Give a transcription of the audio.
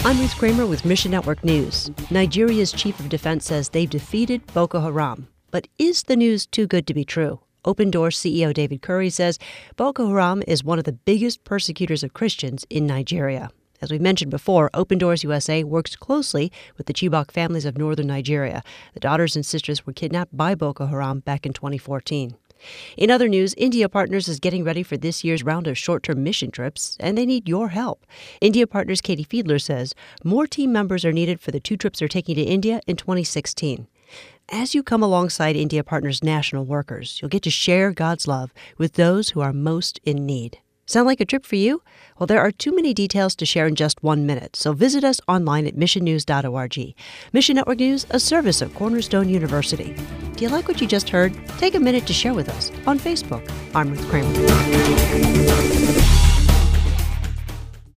I'm Ruth Kramer with Mission Network News. Nigeria's chief of defense says they've defeated Boko Haram. But is the news too good to be true? Open Doors CEO David Curry says Boko Haram is one of the biggest persecutors of Christians in Nigeria. As we mentioned before, Open Doors USA works closely with the Chibok families of northern Nigeria. The daughters and sisters were kidnapped by Boko Haram back in 2014. In other news, India Partners is getting ready for this year's round of short-term mission trips, and they need your help. India Partners Katie Fiedler says more team members are needed for the 2 trips they're taking to India in 2016. As you come alongside India Partners national workers, you'll get to share God's love with those who are most in need. Sound like a trip for you? Well, there are too many details to share in just 1 minute, so visit us online at missionnews.org. Mission Network News, a service of Cornerstone University. Do you like what you just heard? Take a minute to share with us on Facebook. I'm Ruth Kramer.